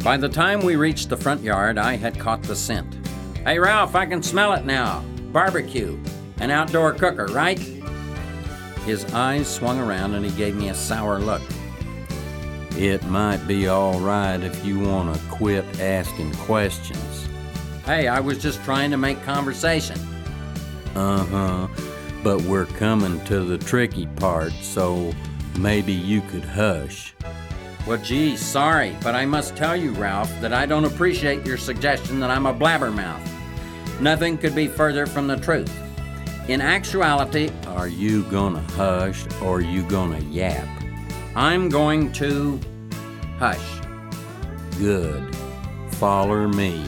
By the time we reached the front yard, I had caught the scent. "Hey, Ralph, I can smell it now. Barbecue. An outdoor cooker, right?" His eyes swung around and he gave me a sour look. "It might be all right if you want to quit asking questions." "Hey, I was just trying to make conversation." "Uh-huh, but we're coming to the tricky part, so maybe you could hush." "Well, gee, sorry, but I must tell you, Ralph, that I don't appreciate your suggestion that I'm a blabbermouth. Nothing could be further from the truth. In actuality..." "Are you gonna hush or you gonna yap?" "I'm going to hush." "Good. Follow me."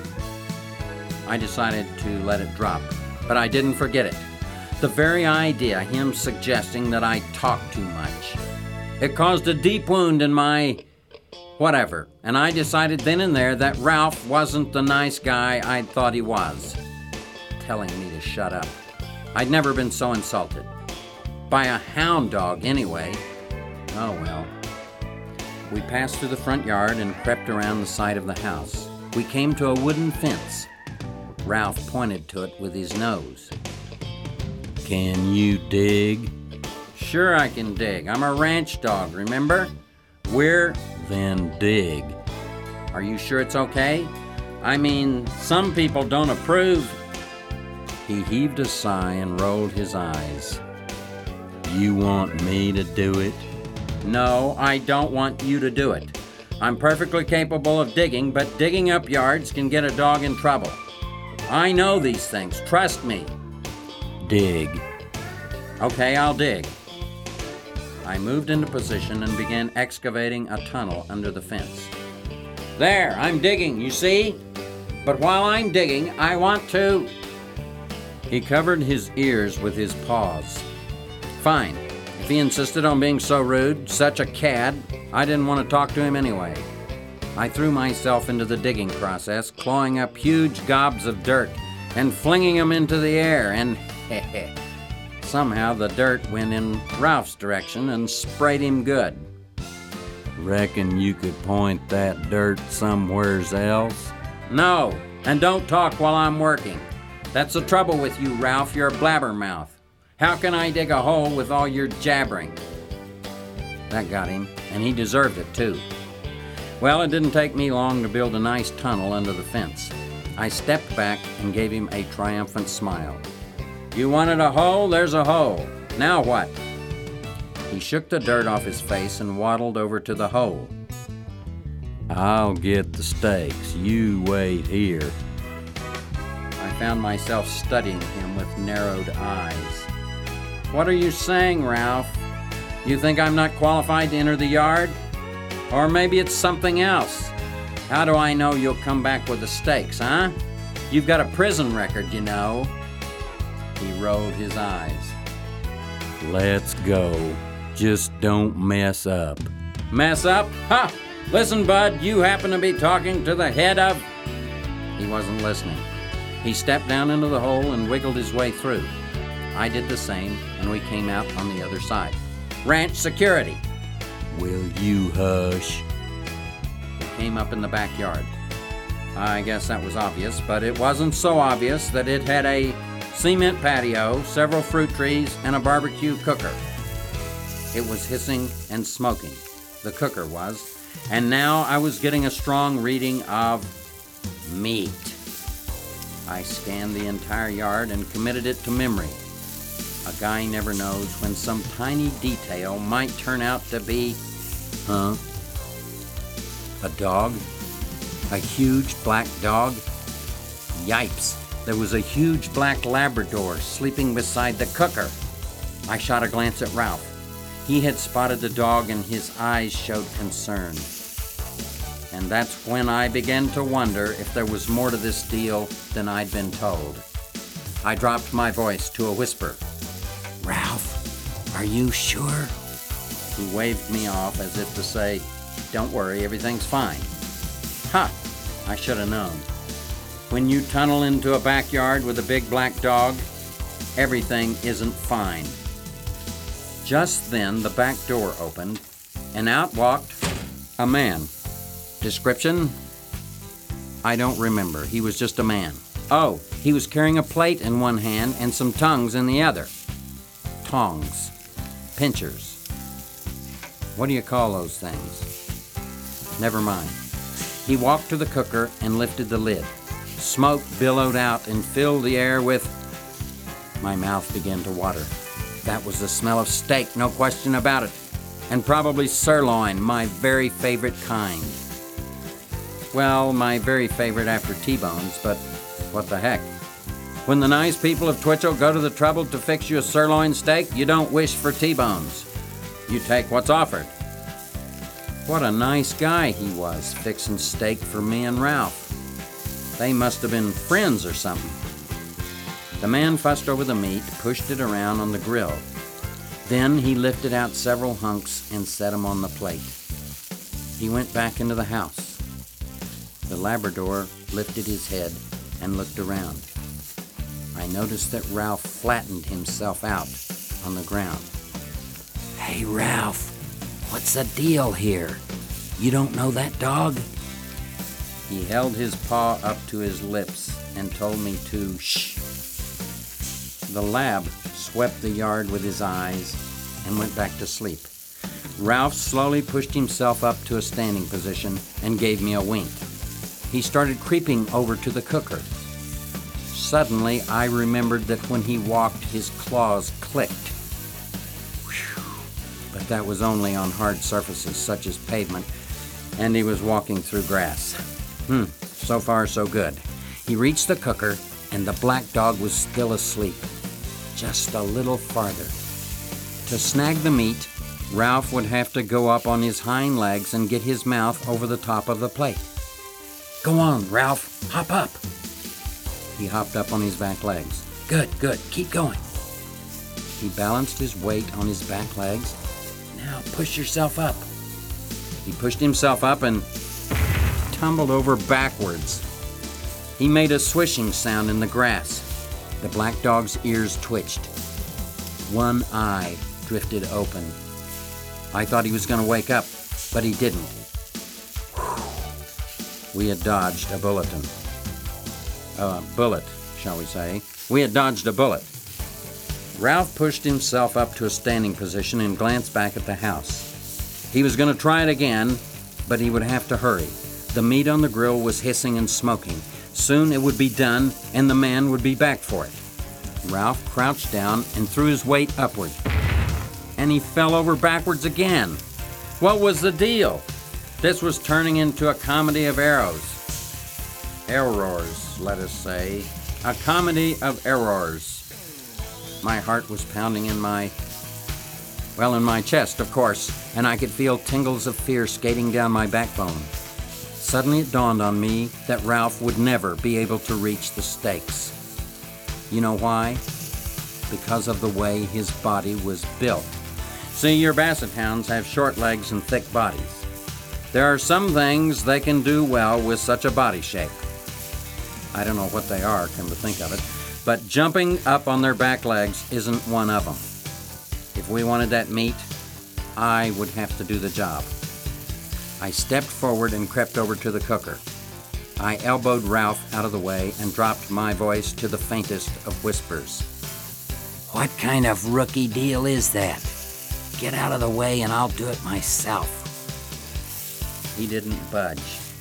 I decided to let it drop, but I didn't forget it. The very idea, him suggesting that I talk too much. It caused a deep wound in my whatever, and I decided then and there that Ralph wasn't the nice guy I'd thought he was, telling me to shut up. I'd never been so insulted. By a hound dog, anyway. Oh well. We passed through the front yard and crept around the side of the house. We came to a wooden fence. Ralph pointed to it with his nose. "Can you dig?" "Sure I can dig. I'm a ranch dog, remember? Then dig." "Are you sure it's okay? I mean, some people don't approve." He heaved a sigh and rolled his eyes. "You want me to do it?" "No, I don't want you to do it. I'm perfectly capable of digging, but digging up yards can get a dog in trouble. I know these things, trust me." "Dig." "Okay, I'll dig." I moved into position and began excavating a tunnel under the fence. "There, I'm digging, you see? But while I'm digging, I want to..." He covered his ears with his paws. Fine. If he insisted on being so rude, such a cad, I didn't want to talk to him anyway. I threw myself into the digging process, clawing up huge gobs of dirt and flinging them into the air, and somehow the dirt went in Ralph's direction and sprayed him good. "Reckon you could point that dirt somewheres else?" "No, and don't talk while I'm working. That's the trouble with you, Ralph. You're a blabbermouth. How can I dig a hole with all your jabbering?" That got him, and he deserved it too. Well, it didn't take me long to build a nice tunnel under the fence. I stepped back and gave him a triumphant smile. "You wanted a hole? There's a hole. Now what?" He shook the dirt off his face and waddled over to the hole. "I'll get the stakes. You wait here." I found myself studying him with narrowed eyes. "What are you saying, Ralph? You think I'm not qualified to enter the yard? Or maybe it's something else. How do I know you'll come back with the stakes, huh? You've got a prison record, you know." He rolled his eyes. "Let's go. Just don't mess up." "Mess up? Ha! Listen, bud, you happen to be talking to the head of..." He wasn't listening. He stepped down into the hole and wiggled his way through. I did the same, and we came out on the other side. "Ranch security." "Will you hush?" We came up in the backyard. I guess that was obvious, but it wasn't so obvious that it had a cement patio, several fruit trees, and a barbecue cooker. It was hissing and smoking. The cooker was. And now I was getting a strong reading of meat. I scanned the entire yard and committed it to memory. A guy never knows when some tiny detail might turn out to be... A dog? A huge black dog? Yipes! There was a huge black Labrador sleeping beside the cooker. I shot a glance at Ralph. He had spotted the dog and his eyes showed concern. And that's when I began to wonder if there was more to this deal than I'd been told. I dropped my voice to a whisper. "Ralph, are you sure?" He waved me off as if to say, "Don't worry, everything's fine." Ha! I should have known. When you tunnel into a backyard with a big black dog, everything isn't fine. Just then, the back door opened, and out walked a man. Description? I don't remember. He was just a man. Oh, he was carrying a plate in one hand and some tongues in the other. Tongs. Pinchers. What do you call those things? Never mind. He walked to the cooker and lifted the lid. Smoke billowed out and filled the air with... My mouth began to water. That was the smell of steak, no question about it. And probably sirloin, my very favorite kind. Well, my very favorite after T-bones, but what the heck? When the nice people of Twitchell go to the trouble to fix you a sirloin steak, you don't wish for T-bones. You take what's offered. What a nice guy he was, fixing steak for me and Ralph. They must have been friends or something. The man fussed over the meat, pushed it around on the grill. Then he lifted out several hunks and set them on the plate. He went back into the house. The Labrador lifted his head and looked around. I noticed that Ralph flattened himself out on the ground. Hey, Ralph, what's the deal here? You don't know that dog? He held his paw up to his lips and told me to shh. The lab swept the yard with his eyes and went back to sleep. Ralph slowly pushed himself up to a standing position and gave me a wink. He started creeping over to the cooker. Suddenly, I remembered that when he walked, his claws clicked. Whew. But that was only on hard surfaces such as pavement, and he was walking through grass. So far, so good. He reached the cooker, and the black dog was still asleep. Just a little farther. To snag the meat, Ralph would have to go up on his hind legs and get his mouth over the top of the plate. Go on, Ralph. Hop up. He hopped up on his back legs. Good. Keep going. He balanced his weight on his back legs. Now push yourself up. He pushed himself up and tumbled over backwards. He made a swishing sound in the grass. The black dog's ears twitched. One eye drifted open. I thought he was going to wake up, but he didn't. We had dodged a bullet, shall we say. We had dodged a bullet. Ralph pushed himself up to a standing position and glanced back at the house. He was going to try it again, but he would have to hurry. The meat on the grill was hissing and smoking. Soon it would be done, and the man would be back for it. Ralph crouched down and threw his weight upward. And he fell over backwards again. What was the deal? This was turning into a comedy of errors. Errors, let us say. A comedy of errors. My heart was pounding in my chest, of course, and I could feel tingles of fear skating down my backbone. Suddenly it dawned on me that Ralph would never be able to reach the steaks. You know why? Because of the way his body was built. See, your basset hounds have short legs and thick bodies. There are some things they can do well with such a body shape. I don't know what they are, come to think of it, but jumping up on their back legs isn't one of them. If we wanted that meat, I would have to do the job. I stepped forward and crept over to the cooker. I elbowed Ralph out of the way and dropped my voice to the faintest of whispers. What kind of rookie deal is that? Get out of the way and I'll do it myself. He didn't budge.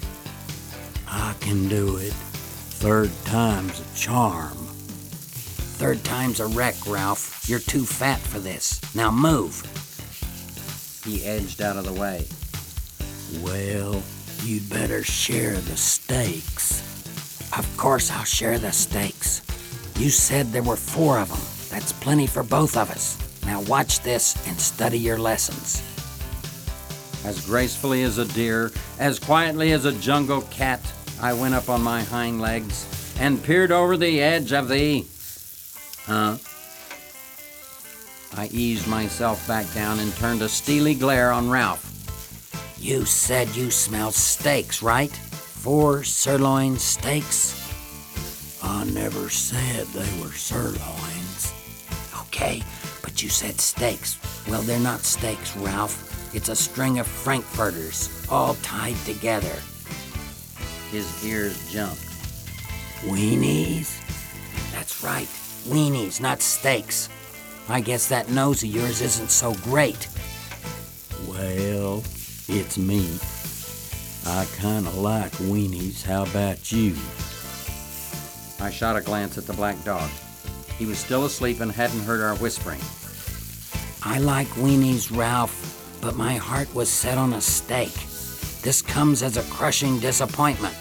I can do it. Third time's a charm. Third time's a wreck, Ralph. You're too fat for this. Now move. He edged out of the way. Well, you'd better share the steaks. Of course I'll share the steaks. You said there were 4 of them. That's plenty for both of us. Now watch this and study your lessons. As gracefully as a deer, as quietly as a jungle cat, I went up on my hind legs and peered over the edge of the... I eased myself back down and turned a steely glare on Ralph. You said you smelled steaks, right? 4 sirloin steaks? I never said they were sirloins. Okay, but you said steaks. Well, they're not steaks, Ralph. It's a string of frankfurters, all tied together. His ears jumped. Weenies? That's right, weenies, not steaks. I guess that nose of yours isn't so great. Well, it's meat. I kinda like weenies. How about you? I shot a glance at the black dog. He was still asleep and hadn't heard our whispering. I like weenies, Ralph, but my heart was set on a steak. This comes as a crushing disappointment.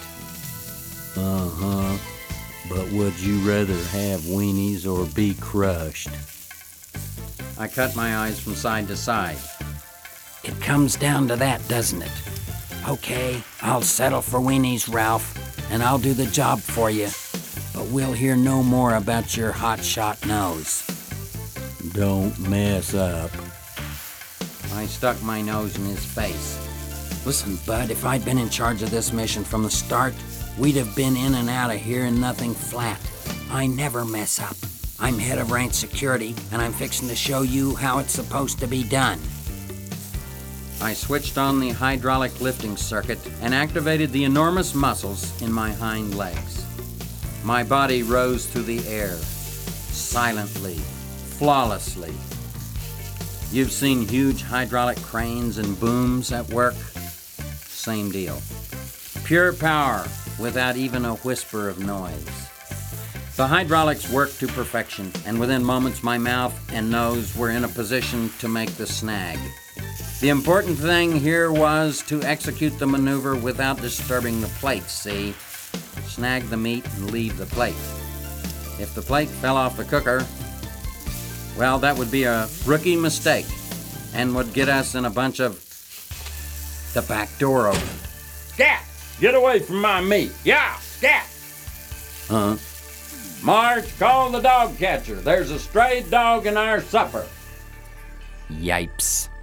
Uh-huh. But would you rather have weenies or be crushed? I cut my eyes from side to side. It comes down to that, doesn't it? Okay, I'll settle for weenies, Ralph, and I'll do the job for you. But we'll hear no more about your hotshot nose. Don't mess up. I stuck my nose in his face. Listen, Bud, if I'd been in charge of this mission from the start, we'd have been in and out of here and nothing flat. I never mess up. I'm head of ranch security, and I'm fixing to show you how it's supposed to be done. I switched on the hydraulic lifting circuit and activated the enormous muscles in my hind legs. My body rose through the air, silently, flawlessly. You've seen huge hydraulic cranes and booms at work? Same deal. Pure power without even a whisper of noise. The hydraulics worked to perfection, and within moments my mouth and nose were in a position to make the snag. The important thing here was to execute the maneuver without disturbing the plate, see? Snag the meat and leave the plate. If the plate fell off the cooker, well, that would be a rookie mistake and would get us in a bunch of... The back door opened. Scat! Get away from my meat! Yeah! Scat! Huh? Marge, call the dog catcher. There's a stray dog in our supper. Yipes.